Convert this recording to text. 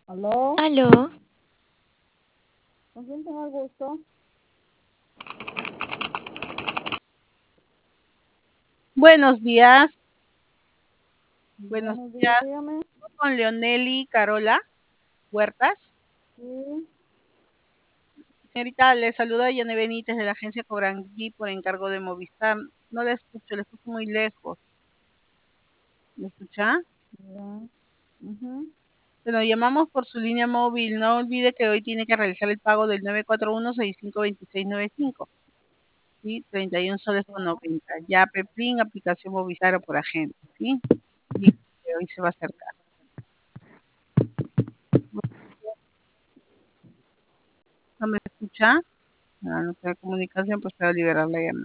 ¿Aló? Aló, ¿Con quién tengo el gusto? buenos días. Buenos Buenos días, días. dígame. Con Leoneli Carola Huertas. Sí, Señorita, le saluda Yane Benítez de la agencia Cobrangui por encargo de Movistar. No le escucho muy lejos. ¿Me escucha? ya. Ujú. Bueno, llamamos por su línea móvil. No olvide que hoy tiene que realizar el pago del 941-652695. ¿Sí? 31 soles con 90. Ya Peplin, aplicación Movistar o por agente. ¿Sí? Y hoy se va a acercar. ¿No me escucha? No, no tiene comunicación, pues para liberar la llamada.